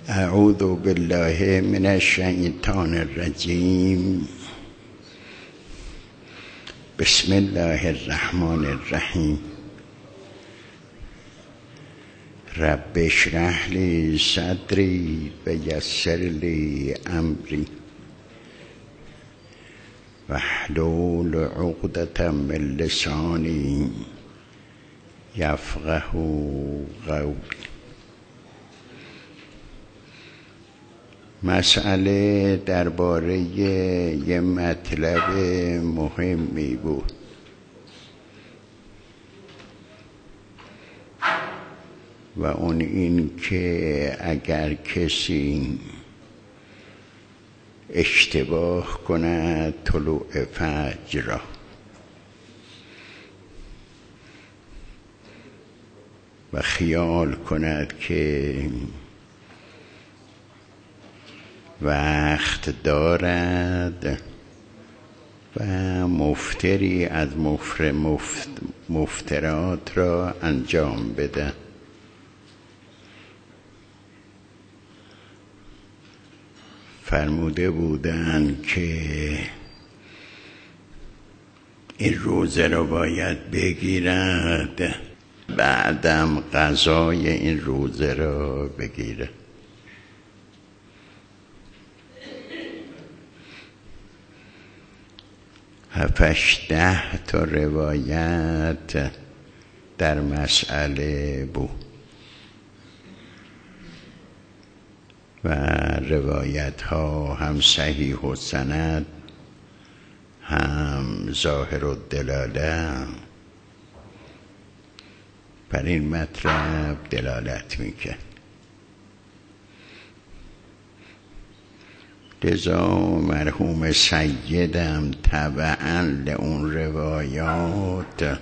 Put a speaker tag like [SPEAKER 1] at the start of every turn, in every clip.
[SPEAKER 1] اعوذ بالله من الشیطان الرجیم. بسم الله الرحمن الرحیم. رب اشرح لی صدری و یسر لی امری واحلل عقدة من لسانی یفقه قولی. مسئله درباره یه مطلب مهمی بود. و اون این که اگر کسی اشتباه کند طلوع فجر را و خیال کند که وقت دارد و مفتری از مفترات را انجام بده، فرموده بودند که این روزه را باید بگیرد، بعدم قضای این روزه را بگیرد. هفتش ده تا روایت در مسئله بود و روایت ها هم صحیح و سند هم ظاهر و دلاله بر این مطلب دلالت میکرد. لذا مرحوم سیدم تبعاً لأون روایات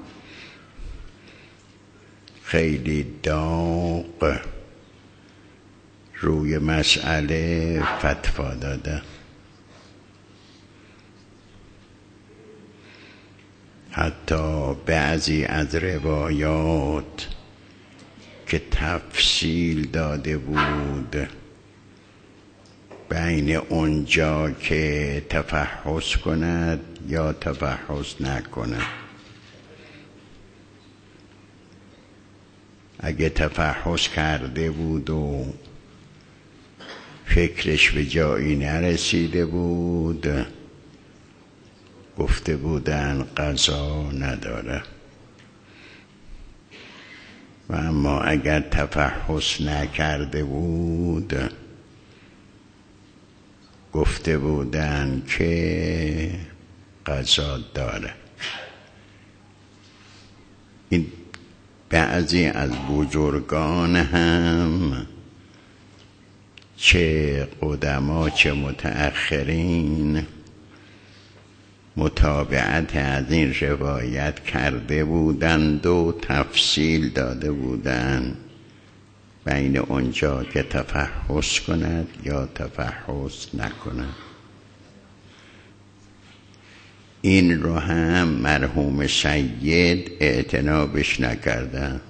[SPEAKER 1] خیلی داغ روی مسئله فتوا داده. حتی بعضی از روایات که تفصیل داده بود بین اونجا که تفحص کند یا تفحص نکند. اگه تفحص کرده بود و فکرش به جایی نرسیده بود گفته بودن قضا نداره، و اما اگر تفحص نکرده بود گفته بودن که قضا داره. این بعضی از بزرگان هم چه قدما چه متأخرین متابعت از این روایت کرده بودند و تفصیل داده بودند بین اونجا که تفحص کند یا تفحص نکند. این رو هم مرحوم سید اعتنابش نکردن،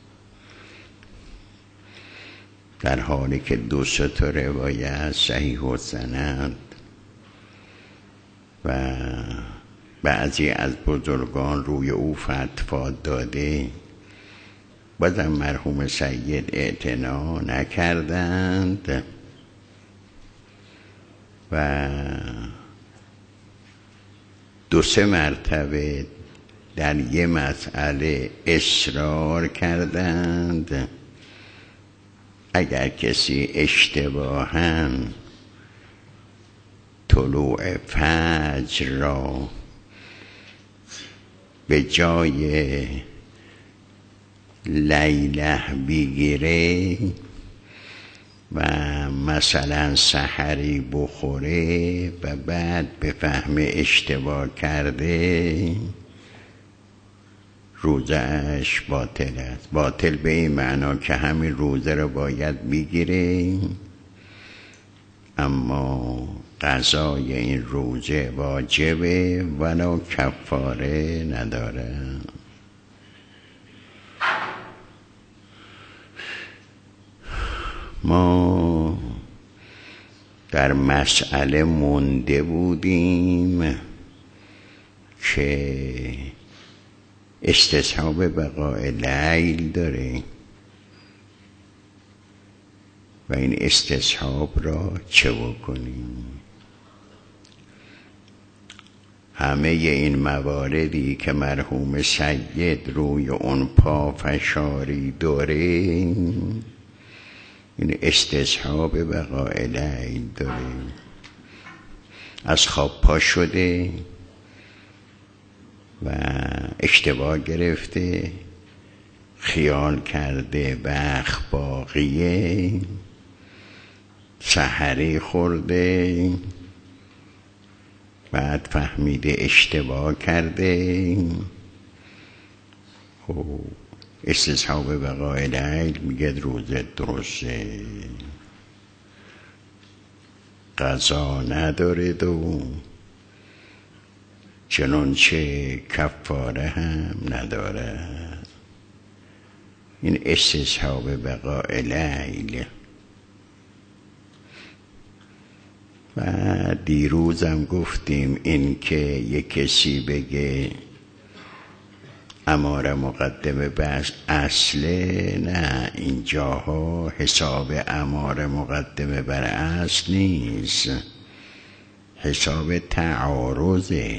[SPEAKER 1] در حالی که 2 تا روایت صحیح و سند و بعضی از بزرگان روی او فتوا داده، بازم مرحوم سید اعتنا نکردند و 2-3 مرتبه در یه مسئله اصرار کردند اگر کسی اشتباهاً طلوع فجر را به جای لیله بگیره و مثلا سحری بخوره و بعد به فهم اشتباه کرده روزهش باطل است. باطل به این معنا که همین روزه رو باید بگیره اما قضای این روزه واجبه ولو کفاره نداره. ما در مسئله مونده بودیم که استصحاب بقاء لیل داره و این استصحاب را چه بکنیم. همه این مواردی که مرحوم سید روی اون پافشاری داره این استصحاب بقاء لیل داره. از خواب پا شده و اشتباه گرفته، خیال کرده وقت باقیه، سحری خورده، بعد فهمیده اشتباه کرده. خب استصحاب بقاء لیل میگه روزت درسته، قضا ندارد و چنانچه کفاره هم ندارد. این استصحاب بقاء لیل. و دیروزم گفتیم این که یک کسی بگه اماره مقدمه بس اصله، نه، اینجاها حساب اماره مقدمه بر اصل نیست، حساب تعارضه،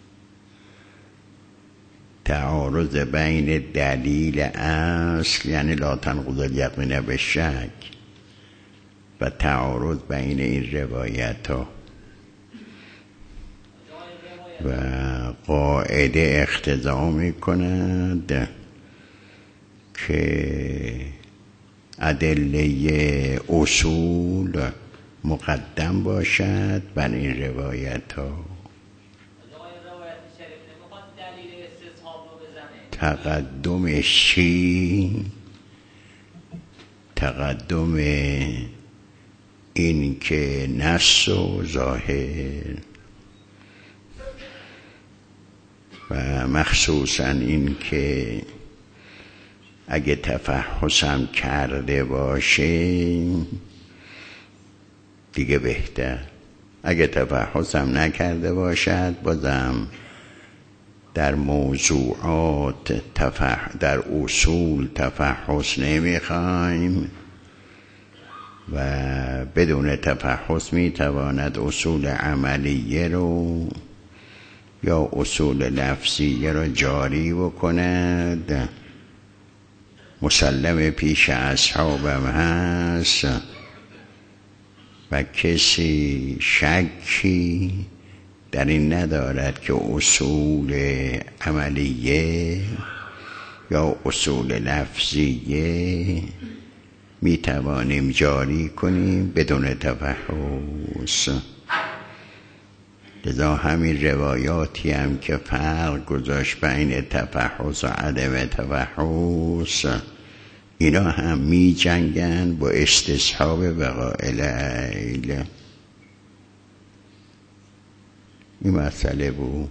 [SPEAKER 1] تعارض بین دلیل اصل یعنی لا تنقض الیقین بالشک و تعارض بین این روایت ها و قاعده اقتضا می کند که ادله اصول مقدم باشد بر این روایت ها. تقدمش چی؟ تقدم این که نص و ظاهر و مخصوصا این که اگه تفحصم کرده باشه دیگه بهتر، اگه تفحصم نکرده باشد بازم در موضوعات در اصول تفحص نمیخوایم و بدون تفحص میتواند اصول عملیه رو یا اصول لفظیه رو جاری بکند. مسلم پیش اصحابم هست و کسی شکی در این ندارد که اصول عملیه یا اصول لفظیه می توانیم جاری کنیم بدون تفحص. لذا همین روایاتی هم که فرق گذاشت بین تفحص و عدم تفحص اینا هم می جنگن با استصحاب بقاء لیل. این مسئله بود.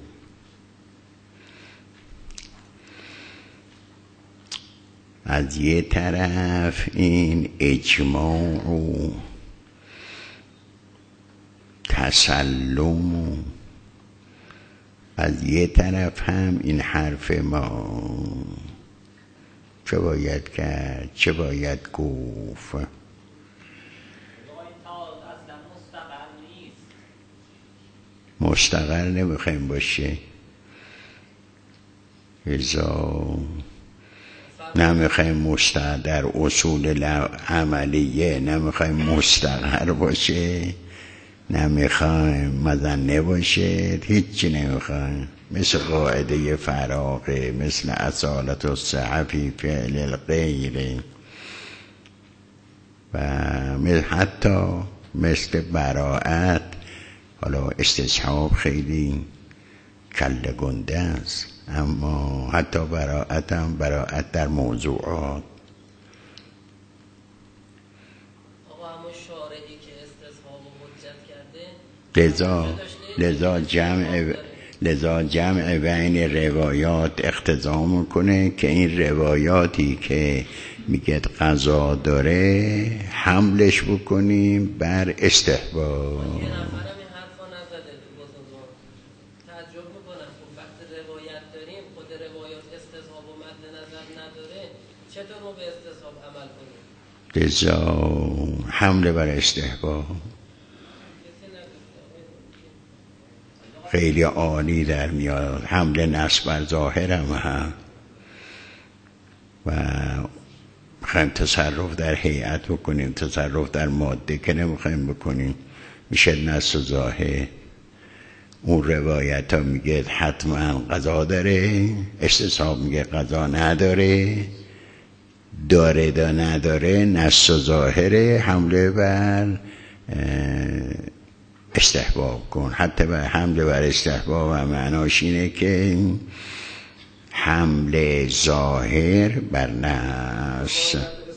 [SPEAKER 1] از یه طرف این اجماع و تسلم و از یه طرف هم این حرف ما چه باید کرد چه باید گفت. مستقر نمیخوایم باشه، ازا نمیخوایم مستقر در اصول عملیه، نمیخوایم مستقر باشه، نمیخوایم مظنه باشه، هیچی نمیخوایم. مثل قاعده فراغه، مثل اصالت الصحفی فعل الغیر و حتی مثل براءت. حالا استصحاب خیلی کله گنده است، اما حتی براءت هم براءت در موضوعات.
[SPEAKER 2] لذا
[SPEAKER 1] لذا جمع بین روایات اقتضا میکنه که این روایاتی که میگه قضا داره حملش بکنیم بر استحباب. لذا حمله بر استحباب خیلی عالی در میاد. حمله نصب بر ظاهر هم و میخوایم تصرف در هیئت بکنیم، تصرف در ماده که نمیخوایم بکنیم، میشه نصب ظاهر. اون روایت ها میگه حتما قضا داره، استصحاب میگه قضا نداره، داره دا نداره، نص و ظاهره، حمله بر استحباب کن. حتی بر حمله بر استحباب هم معناش اینه که حمله ظاهر بر نص.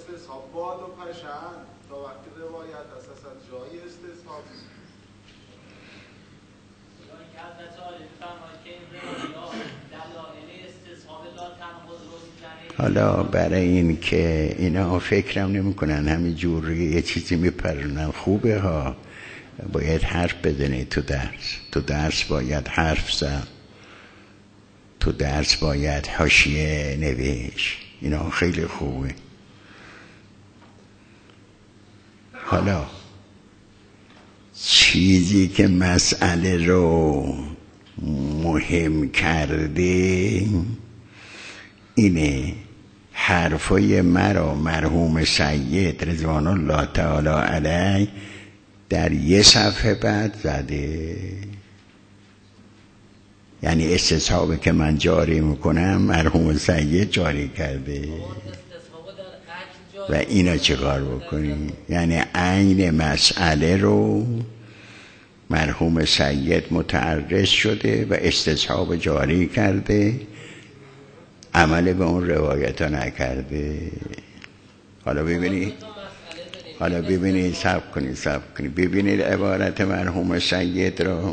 [SPEAKER 1] حالا برای این که اینا فکرم نمی کنن همین جوری یه چیزی میپرونن، خوبه ها، باید حرف بزنی تو درس باید حرف زد، تو درس باید حاشیه نوشت، اینا خیلی خوبه. حالا چیزی که مسئله رو مهم کرده اینه، حرفای مرا مرحوم سید رضوان الله تعالی علیه در یه صفحه بعد زده. یعنی استصحابه که من جاری میکنم مرحوم سید جاری کرده و اینا چه کار بکنی؟ یعنی عین مسئله رو مرحوم سید متعرض شده و استصحاب جاری کرده، عمل به اون روایت ها نکرده. حالا ببینید صبر کنید ببینید عبارت مرحوم سید رو.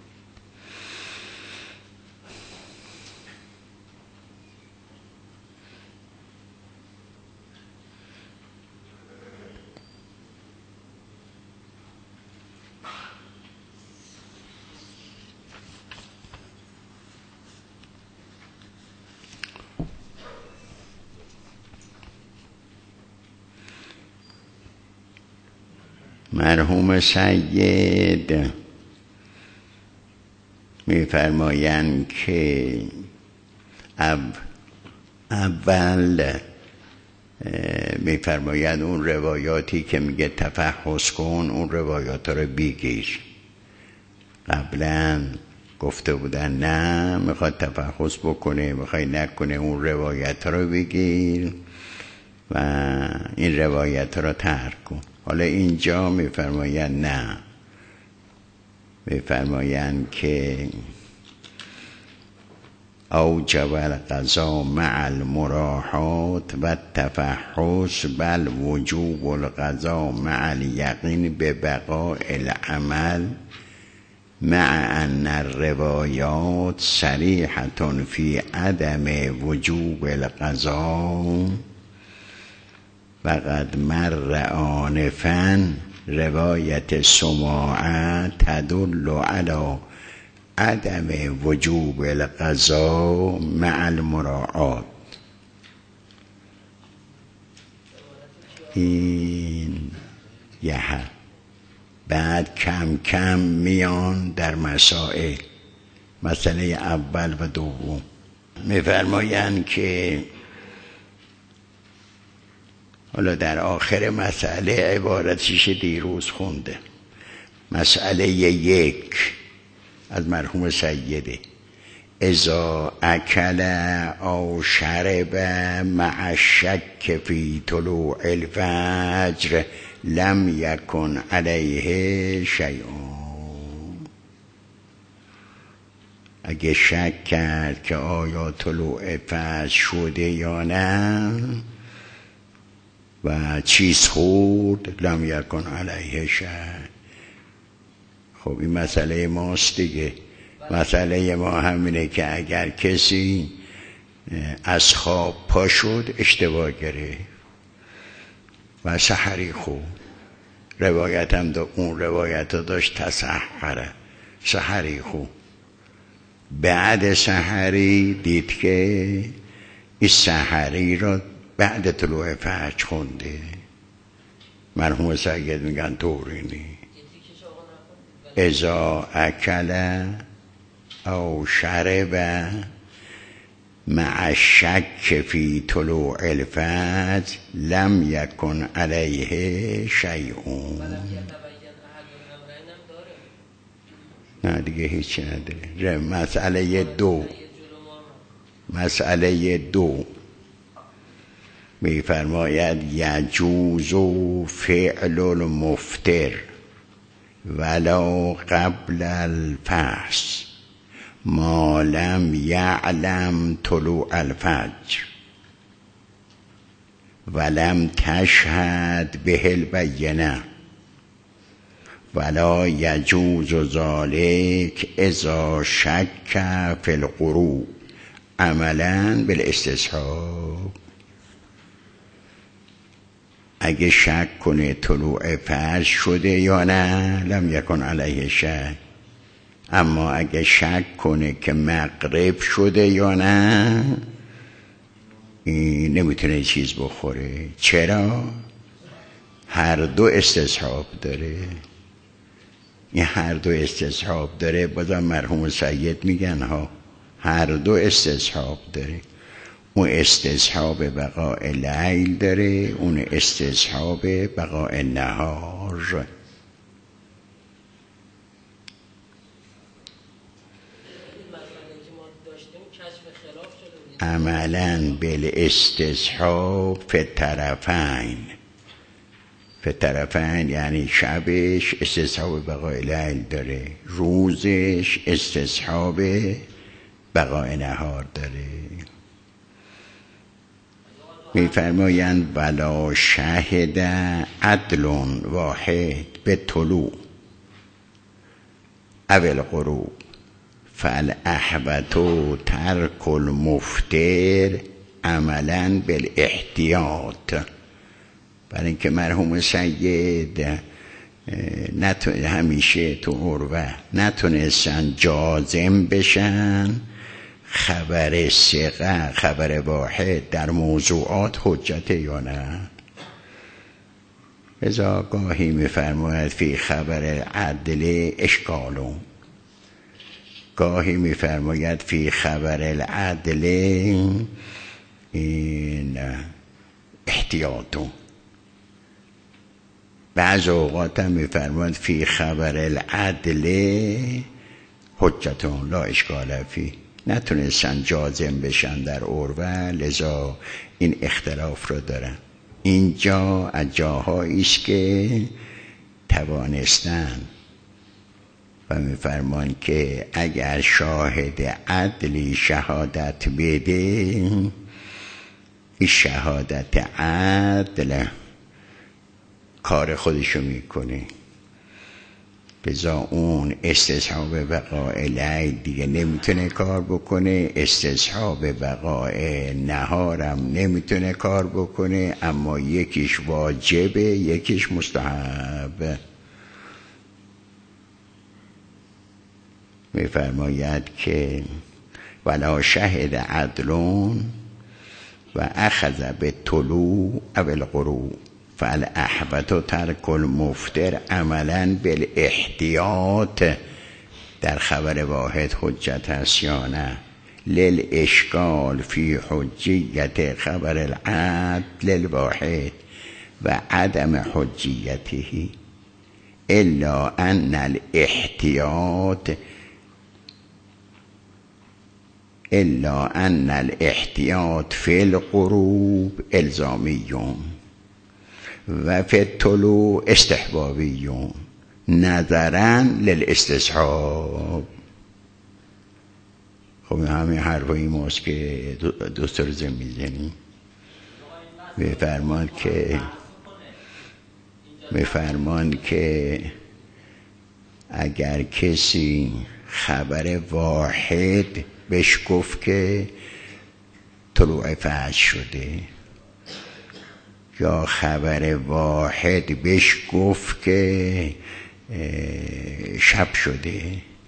[SPEAKER 1] مرحوم سید می‌فرمایند که اول می‌فرمایند اون روایاتی که میگه تفحص کن، اون روایات رو بگیر. قبلا گفته بودن نه، میخواد تفحص بکنه، میخوای نکنه، اون روایت رو بگیر و این روایت رو ترک کن. حالا اینجا میفرمایند نه، میفرمایند که اوجب القضا مع المراحات و التفحص بل وجوب القضا مع الیقین ببقاء العمل مع ان الروایات صریحة فی عدم وجوب القضا وقد مر آنفا روایت سماعه تدل علی عدم وجوب القضا مع المراعات. این یه بعد کم کم میان در مسائل، مسئله اول و دوم میفرمایند که حالا در آخر مسئله عبارتیش دیروز خونده، مسئله 1 از مرحوم سیده: اذا اکل او شرب مع الشک فی طلوع الفجر لم یکن علیه شیء. اگه شک کرد که آیا طلوع فجر شده یا نه و چیز خورد، لم یکن علیه شیء. خب این مسئله ماست دیگه. مسئله ما همینه که اگر کسی از خواب پا شد اشتباه گرفت و سحری خوب روایت هم اون روایت ها داشت تسحره سحری خوب بعد سحری دید که این سحری را بعد طلوع فجر خونده. مرحوم سید میگن تورینی اذا اکل او شرب مع الشک فی طلوع الفجر لم یکن علیه شیء. نه دیگه هیچی نداره. مسئله دو میفرماید یجوز فعل المفطر ولو قبل الفصل ما لم یعلم طلوع الفجر ولم تشهد به البینه ولا یجوز ذلك اذا شک فی الغروب عملا بالاستصحاب. اگه شک کنه طلوع فجر شده یا نه لم یکن علیه شک، اما اگه شک کنه که مغرب شده یا نه این نمیتونه چیز بخوره. چرا؟ هر دو استصحاب داره. این هر دو استصحاب داره. بازم مرحوم سید میگن ها هر دو استصحاب داره. اون استصحاب بقاء لیل داره، اون استصحاب بقاء نهار. عملا بالاستصحاب فی الطرفین. فی الطرفین یعنی شبش استصحاب بقاء لیل داره، روزش استصحاب بقاء نهار داره. میفرمایند ولا شهد عدل واحد به طلوع او الغروب فالاحوط ترک المفطر عملا بالاحتیاط. برای اینکه مرحوم سید همیشه تو عروه نتونستن جازم بشن خبر ثقه خبر واحد در موضوعات حجت یا نه. لذا گاهی میفرماید فی خبر عدل اشکالون، گاهی میفرماید فی خبر العدل این احتیاطون، بعض اوقات هم میفرماید فی خبر العدل حجتون لا اشکال فی. نتونستن جازم بشن در عروه، لذا این اختلاف رو دارن. اینجا از جاهایی است که توانستن و میفرمان که اگر شاهد عدلی شهادت بده این شهادت عدل کار خودشو میکنه. بذا اون استصحاب بقاء لیل دیگه نمیتونه کار بکنه، استصحاب بقاء نهارم نمیتونه کار بکنه، اما یکیش واجبه یکیش مستحب. میفرماید که ولا شهد عدلون و اخذ به طلوع او الغروب فالاحوط ترک المفطر عملا بالاحتیاط. در خبر واحد حجت هست یا نه؟ للاشکال فی حجیت خبر العدل الواحد و عدم حجیته الا ان الاحتیاط فی الغروب الزامیون و فی الطلوع استحبابیون نظرا للاستصحاب. خب همین حرفای ماست که دوست رو زن میزنیم. میفرمان که اگر کسی خبر واحد بهش گفت که طلوع فجر شده، یا خبر واحد بهش گفت که شب شده.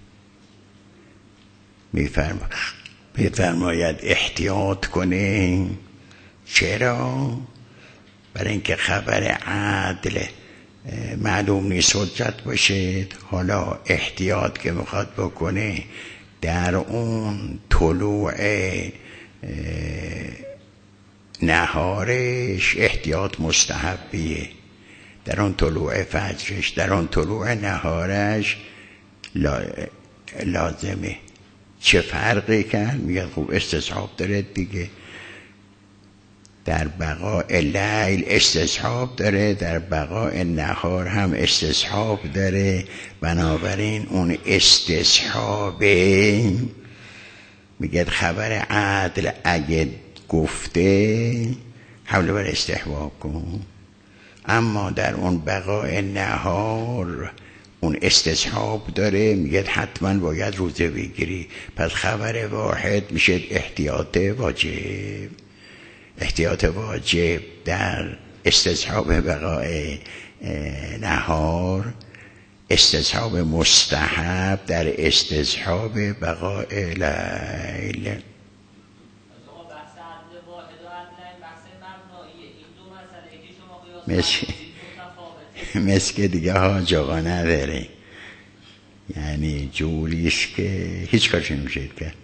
[SPEAKER 1] میفرماید احتیاط کنه. چرا؟ برای اینکه خبر عدل معلوم نیست حجت باشه. حالا احتیاط که میخواد بکنه در اون طلوع نهارش احتیاط مستحبیه، در اون طلوع فجرش، در اون طلوع نهارش لازمه. چه فرقی کرد؟ میگه خوب استصحاب داره دیگه، در بقاء لیل استصحاب داره، در بقاء نهار هم استصحاب داره. بنابراین اون استصحابه، میگه خبر عدل اگه گفته حول بر استحباب کن، اما در اون بقاء نهار اون استصحاب داره، میگه حتما باید روزه بگیری. پس خبر واحد میشه احتیاط واجب. احتیاط واجب در استصحاب بقاء نهار، استصحاب مستحب در استصحاب بقاء لیل. مثل دیگه حاج آقا نداره، یعنی جوریست که هیچ کارشون نمیشه کرد.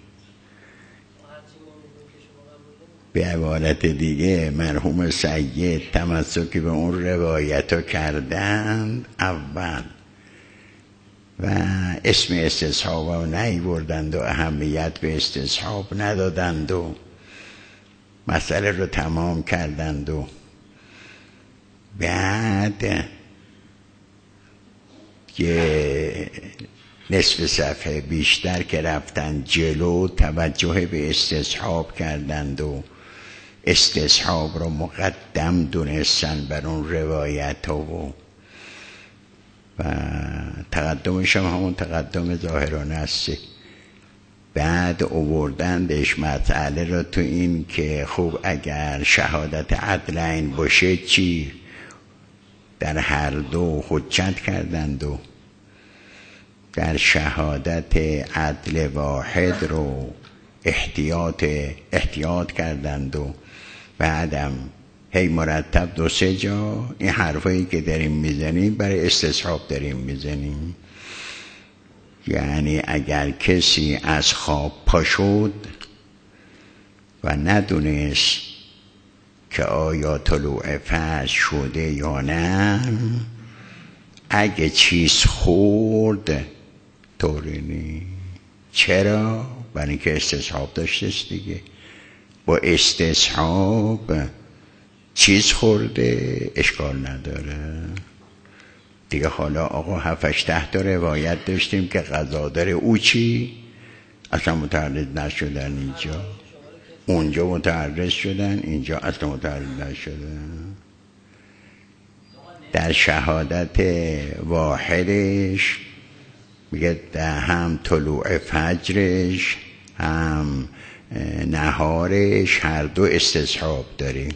[SPEAKER 1] به عبارت دیگه مرحوم سید تمسکی به اون روایت ها کردند اول و اسم استصحاب ها نیاوردند و اهمیت به استصحاب ندادند و مسئله رو تمام کردند و بعد که نصف صفحه بیشتر که رفتن جلو توجه به استصحاب کردند و استصحاب رو مقدم دونستن بر اون روایت ها و تقدمش هم همون تقدم ظاهرانه است. بعد آوردندش مسئله رو تو این که خوب اگر شهادت عدلین باشه چی؟ در هر دو حجت کردند و در شهادت عدل واحد رو احتیاط کردند و بعدم هی مرتب 2-3 جا این حرفایی که داریم میزنیم برای استصحاب داریم میزنیم. یعنی اگر کسی از خواب پا شد و ندونست که آیا طلوع فجر شده یا نه، اگه چیز خورد طوری نی. چرا؟ برای اینکه استصحاب داشتست دیگه. با استصحاب چیز خورده اشکال نداره دیگه. حالا آقا 7-8 تا روایت داشتیم که قضا او چی؟ اصلا متعرض نشدن، اینجا اونجا متعرض شدن، اینجا اصلا متعرض نشدن. در شهادت واحدش میگه هم طلوع فجرش هم نهارش هر دو استصحاب داریم،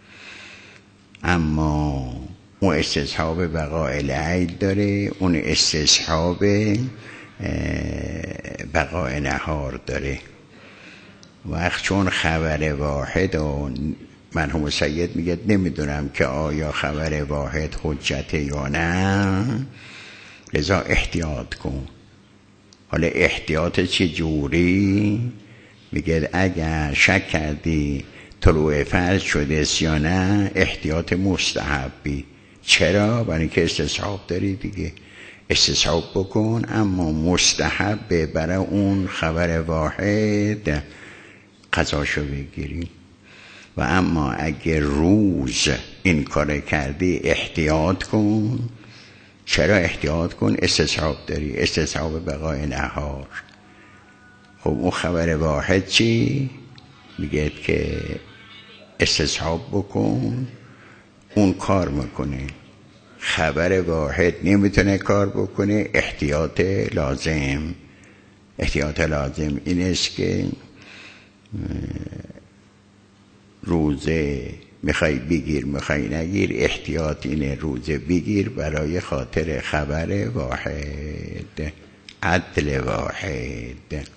[SPEAKER 1] اما اون استصحاب بقاء لیل داره، اون استصحاب بقاء نهار داره. وقت چون خبر واحد و مرحوم سید میگه نمیدونم که آیا خبر واحد حجت یا نه، لذا احتیاط کن. حالا احتیاط چه جوری؟ میگه اگر شک کردی طلوع فجر شده یا نه، احتیاط مستحبی. چرا؟ برای اینکه استصحاب داری دیگه، استصحاب بکن. اما مستحب برای اون خبر واحد قضاشو بگیری. و اما اگه روز این کار کردی احتیاط کن. چرا احتیاط کن؟ استصحاب داری، استصحاب بقاء نهار. خب اون خبر واحد چی؟ میگه که استصحاب بکن، اون کار میکنه. خبر واحد نمیتونه کار بکنه، احتیاط لازم احتیاط لازم این است که روزه میخوای بگیر میخوای نگیر، احتیاط اینه روزه بگیر برای خاطر خبر واحد، عدل واحد.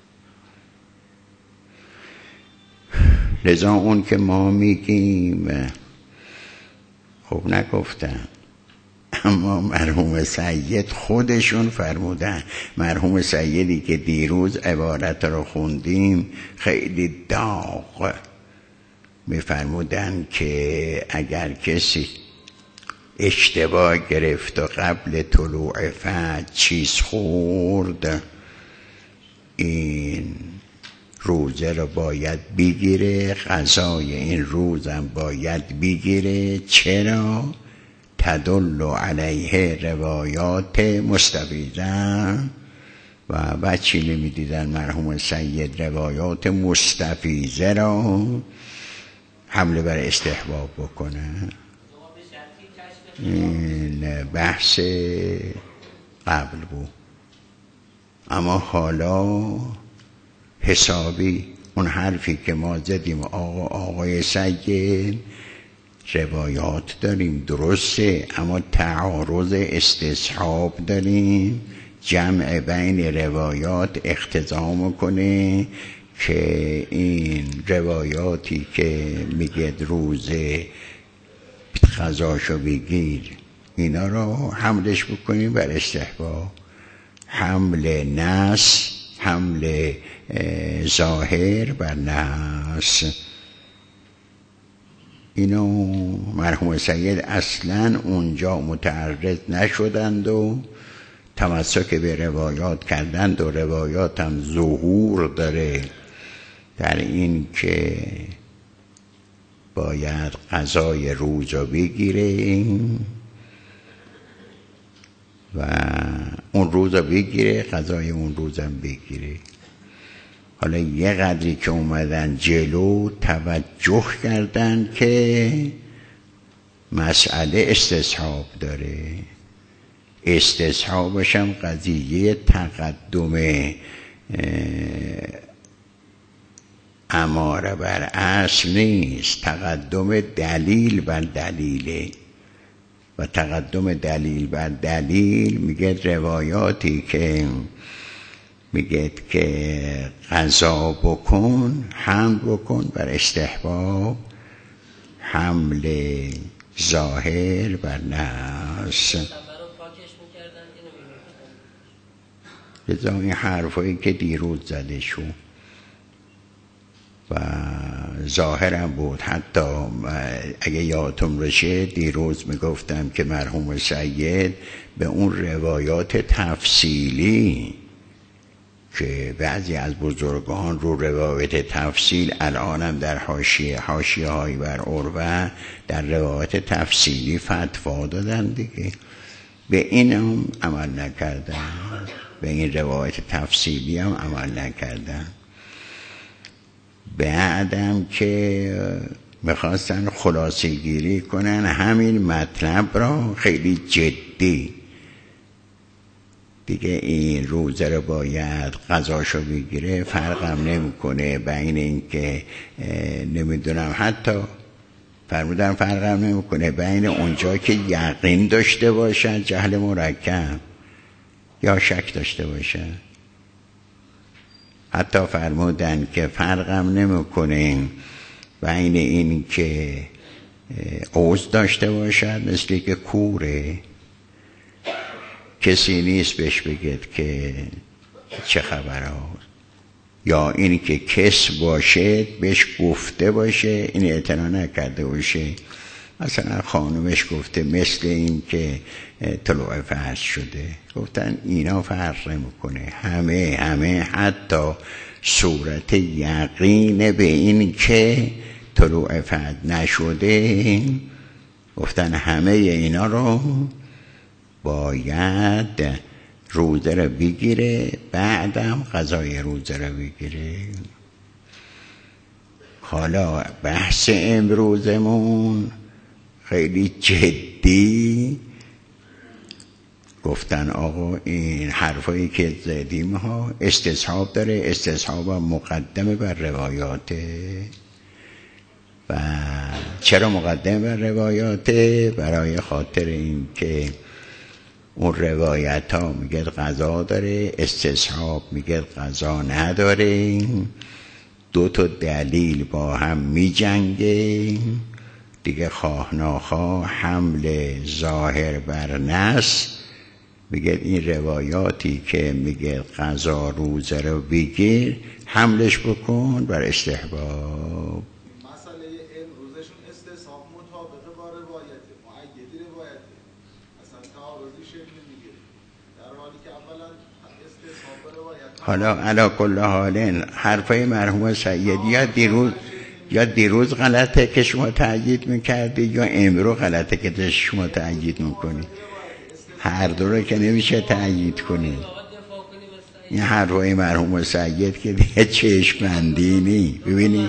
[SPEAKER 1] لذا اون که ما میگیم خب نگفتن، اما مرحوم سید خودشون فرمودن. مرحوم سیدی که دیروز عبارت رو خوندیم خیلی داغ میفرمودن که اگر کسی اشتباه گرفت و قبل طلوع فجر چیز خورد، این روزه رو باید بگیره، غذای این روزم باید بگیره. چرا؟ تدل علیه روایات مستفیضه. و بچی نمیدیدن مرحوم سید روایات مستفیضه را حمله بر استحباب بکنه. این بحث قبل بود، اما حالا حسابی اون حرفی که ما زدیم آقای سید روایات داریم درسته، اما تعارض استصحاب داریم. جمع بین روایات اقتضا میکنه که این روایاتی که میگه روزه غذاشو بگیر اینا رو حملش بکنیم بر استحباب. حمل نص، حمل ظاهر بر نص، اینو مرحوم سید اصلا اونجا متعرض نشدند و تمسک به روایات کردند و روایات هم ظهور داره در این که باید غذای روز رو بگیره و اون روز رو بگیره، غذای اون روزم بگیره. حالا یه قدری که اومدن جلو توجه کردن که مسئله استصحاب داره، استصحابش هم قضیه تقدم اماره بر اصل نیست، تقدم دلیل بر دلیله. و تقدم دلیل بر دلیل میگه روایاتی که میگه که قضا بکن، حمل بکن بر استحباب، حمل ظاهر بر نص. لذا این حرفایی که دیروز زده شد و ظاهرم بود. حتی اگه یادتون باشه دیروز میگفتم که مرحوم سید به اون روایات تفصیلی که بعضی از بزرگان رو روایت تفصیل الانم در حاشیه هایی بر عروه در روایت تفصیلی فتوا دادن دیگه، به این هم عمل نکردن، به این روایت تفصیلی هم عمل نکردن. بعدم که میخواستن خلاصه گیری کنن همین مطلب را خیلی جدی دیگه، این روزه رو باید غذاشو بگیره، فرقم نمیکنه بین این که نمیدونم، حتی فرمودن فرقم نمیکنه بین اونجا که یقین داشته باشن جهل مرکب یا شک داشته باشن. حتی فرمودن که فرقم نمیکنه بین این که عوض داشته باشد، مثل که کوره کسی نیست بهش بگید که چه خبر هست، یا این که کس باشه بهش گفته باشه این اعتنا نکرده باشه. مثلا خانومش گفته مثل این که طلوع فجر شده، گفتن اینا فرق نمیکنه، همه حتی صورت یقین به این که طلوع فجر نشده، گفتن همه اینا رو باید روزه رو بگیره، بعدم غذای روزه رو بگیره. حالا بحث امروزمون خیلی جدی گفتن آقا این حرفایی که زدیم ها استصحاب داره، استصحاب مقدمه بر روایاته. و چرا مقدمه بر روایاته؟ برای خاطر این که اون روایت ها میگه قضا داره، استصحاب میگه قضا نداره. دو تا دلیل با هم میجنگه دیگه، خواه ناخواه حمل ظاهر بر نص. میگه این روایاتی که میگه قضا روزه رو بگیر حملش بکن بر استحباب.
[SPEAKER 2] مسئله امروزشون استصحاب مطابقه با روایت معیدی روایت اصلا تعارضی شکل نمیگیره، در حالی که اولا استصحاب روایت.
[SPEAKER 1] حالا علا کل حال حرفای مرحوم سید یا دیروز غلطه که شما تأیید میکردی یا امرو غلطه که شما تأیید میکنی. هر دو رو که نمیشه تأیید کنی. این حرفای مرحوم سید که دیگه چشم بندی نی. ببینی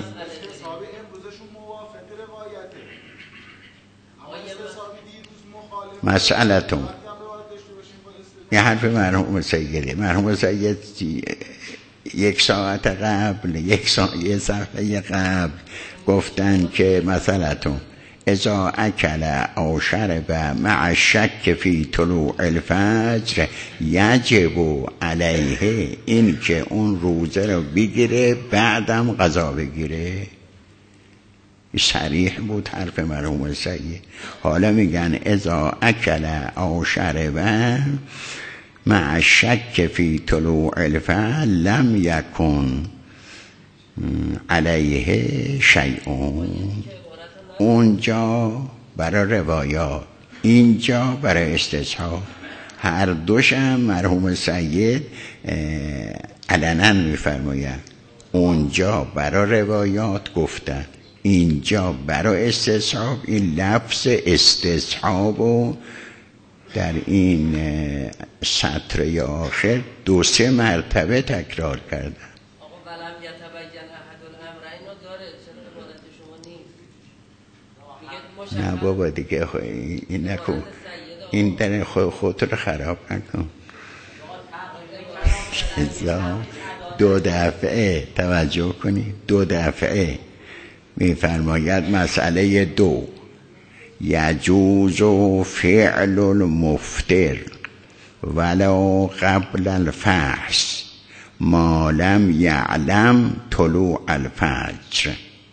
[SPEAKER 1] مسئلتون این حرف مرحوم سیده. مرحوم سید یک ساعت قبل یه صفحه قبل گفتن که مسئلتون اذا اکل او شرب مع الشک فی طلوع الفجر یجب علیه، این که اون روزه رو بگیره بعدم قضا بگیره. صریح بود حرف مرحوم سید. حالا میگن اذا اکل او شرب مع الشک فی طلوع الفجر لم یکن علیه شیء. اونجا برای روایات، اینجا برای استصحاب. هر دوشم مرحوم سید علنا میفرماید اونجا برای روایات گفتن، اینجا برای استصحاب. این لفظ استصحاب و در این سطر آخر 2-3 مرتبه تکرار کردن.
[SPEAKER 3] آقا ولم یتبین احد الامرین رو داره، چرا عبادت شما نیست؟
[SPEAKER 1] نه بابا دیگه این نکن، این در خودت رو خراب نکن. 2 دفعه توجه کنی، 2 دفعه میفرماید مسئله 2 یجوز فعل المفطر ولو قبل الفحص ما لم یعلم طلوع الفجر.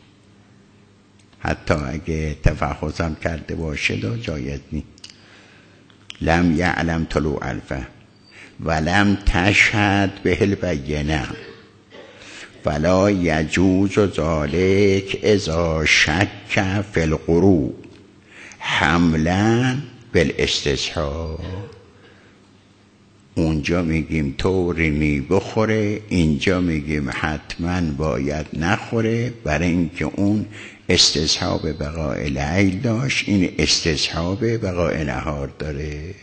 [SPEAKER 1] حتی اگه تفحصم کرده باشه دا جایز نی. لم یعلم طلوع الفجر ولم تشهد به البینه فلا یجوز ذلک اذا شک فی الغروب حملا بالاستصحاب. اونجا میگیم طوری نی بخوره، اینجا میگیم حتما باید نخوره، برای اینکه اون استصحاب بقاء لیل داشت، این استصحاب بقاء نهار داره.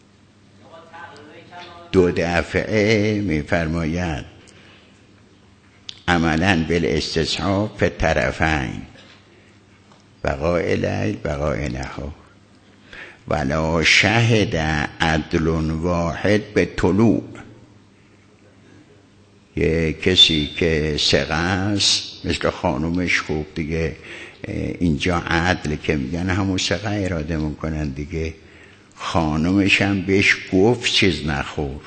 [SPEAKER 1] 2 دفعه میفرماید عملا بالاستصحاب فی الطرفین بقاء لیل بقاء نهار. ولا شهد عدل واحد به طلوع. یه کسی که ثقه است مثل خانومش، خوب دیگه اینجا عدل که میگن همون ثقه اراده میکنن دیگه، خانومش هم بهش گفت چیز نخور.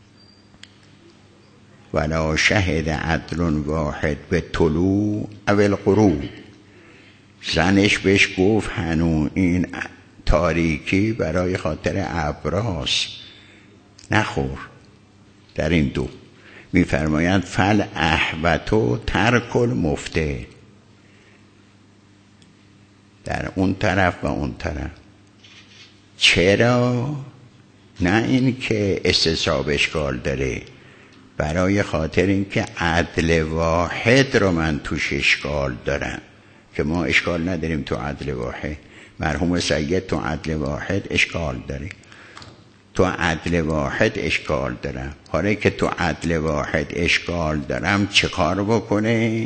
[SPEAKER 1] ولا شهد عدل واحد به طلوع او الغروب. زنش بهش گفت هنو این تاریکی برای خاطر ابراس نخور. در این 2 میفرمایند فل احبتو ترک المفطر. در اون طرف و اون طرف. چرا؟ نه این که استصحاب اشکال داره، برای خاطر این که عدل واحد رو من توش اشکال دارم که ما اشکال نداریم تو عدل واحد. مرحوم سید تو عدل واحد اشکال داره، تو عدل واحد اشکال دارم. حالا که تو عدل واحد اشکال دارم چه کار بکنه؟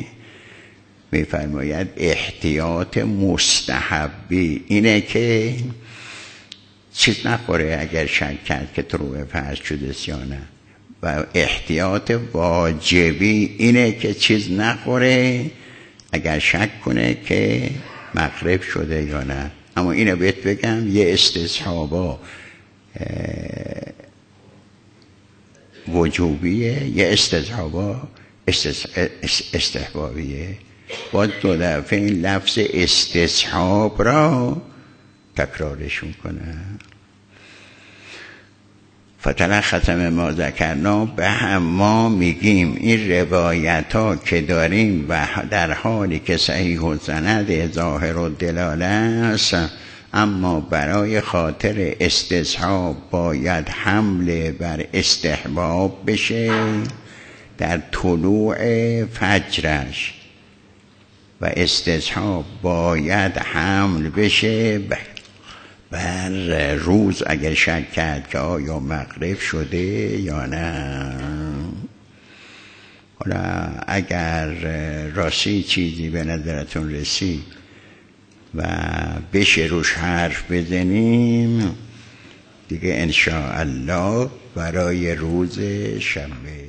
[SPEAKER 1] میفرماید احتیاط مستحبی اینه که چیز نخوره اگر شک کرد که طلوع فجر شده یا نه. و احتیاط واجبی اینه که چیز نخوره اگر شک کنه که مغرب شده یا نه. اما اینو بهت بگم یه استصحابا وجوبیه، یه استصحابا استحبابیه. باز 2 دفعه این لفظ استصحاب را تکرارشون کنه. فتلخص ما ذکرنا به هم ما میگیم این روایت ها که داریم و در حالی که صحیح السند ظاهر الدلاله است، اما برای خاطر استصحاب باید حمل بر استحباب بشه در طلوع فجرش و استصحاب باید حمل بشه بر روز اگر شک کرد که آیا مغرب شده یا نه. حالا اگر راستی چیزی به نظرتون رسید و بشه روش حرف بزنیم دیگه انشاءالله برای روز شنبه